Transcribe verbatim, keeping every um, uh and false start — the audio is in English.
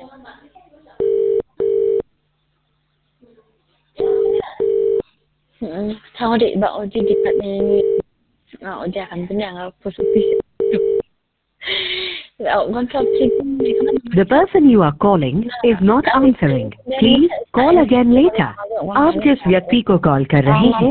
Mm, sorry ba o di di kat ni o di akan benyang aku sepi. The person you are calling is not answering. Please call again later. आप जिस व्यक्ति को call कर रहे हैं